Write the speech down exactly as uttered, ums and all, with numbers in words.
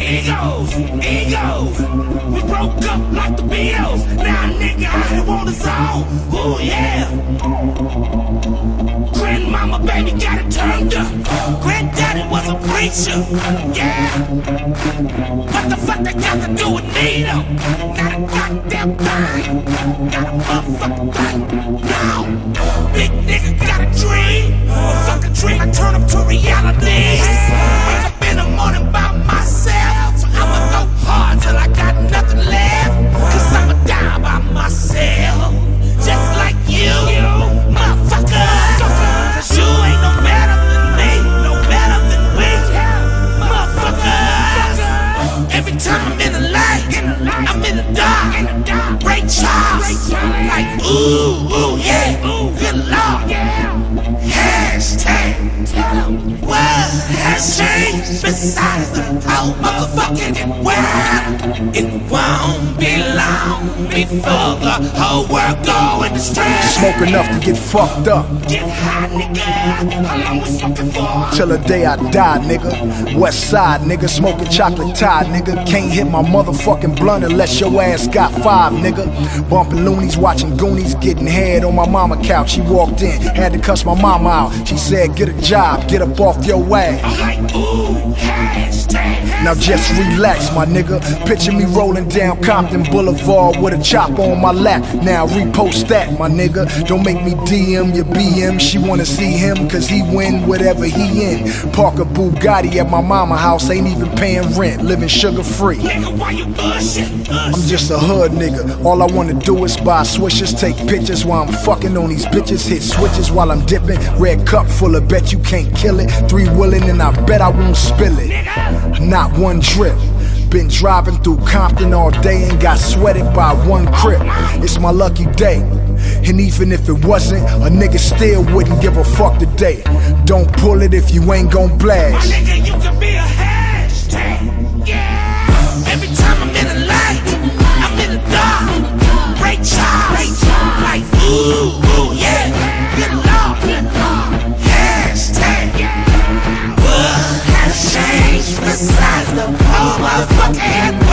Egos, egos, we broke up like the Beatles. Now nigga out here on his own. Ooh yeah. Grandmama baby got it turned up. Granddaddy was a preacher. Yeah. What the fuck they got to do with me though? Not a goddamn thing. Not a motherfucking thing. No. Big nigga got a dream. A fucking dream I turn up to reality. Wake up in the morning by myself. So I'ma go hard till I got nothing left. Cause I'ma die by myself. Just like you, motherfucker. Cause you ain't no better than me. No better than we. Motherfuckers. Every time I'm in the light, I'm in the dark. Ray Charles. Like ooh, ooh, yeah. Good Lord. Hashtag. What has changed besides the whole motherfucking world? It won't be long before the whole world go into stress. Smoke enough to get fucked up. Get high, nigga. How long we smoking for? Till the day I die, nigga. West side, nigga. Smoking chocolate tie, nigga. Can't hit my motherfucking blunt unless your ass got five, nigga. Bumping loonies, watching Goonies, getting head on my mama couch. She walked in, had to cuss my mama out. She said, get a job, get up off your ass. I'm like, ooh, hashtag. Now just relax, my nigga. Picture me rolling down Compton Boulevard with a chopper on my lap. Now repost that, my nigga. Don't make me D M your B M. She wanna see him cause he win whatever he in. Park a Bugatti at my mama house, ain't even paying rent, living sugar free. Nigga, why you bullshit? I'm just a hood nigga. All I wanna do is buy swishers, take pictures while I'm fucking on these bitches, hit switches while I'm dipping. Red cup full of bet you can't kill it. Three willing and I bet I won't spill it. Not one drip. Been driving through Compton all day and got sweated by one crip. It's my lucky day. And even if it wasn't, a nigga still wouldn't give a fuck today. Don't pull it if you ain't gon' blast. My nigga, you can be a hashtag. Yeah. Every time I'm in the light, I'm in the dark. Ray Charles. Like ooh, ooh, yeah. Good Lord. Hashtag. What has changed besides the whole motherfucking